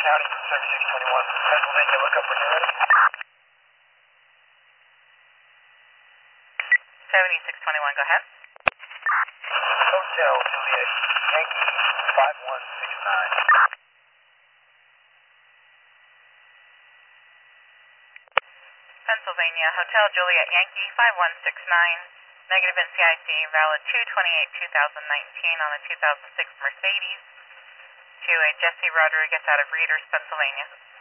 County, 7621, Pennsylvania, look up when you're ready. 7621, go ahead. Hotel Juliet, Yankee 5169. Pennsylvania, Hotel Juliet Yankee 5169, negative NCIC, valid 2/28/2019 on a 2006 Mercedes to a Jesse Rodriguez out of Reeders, Pennsylvania.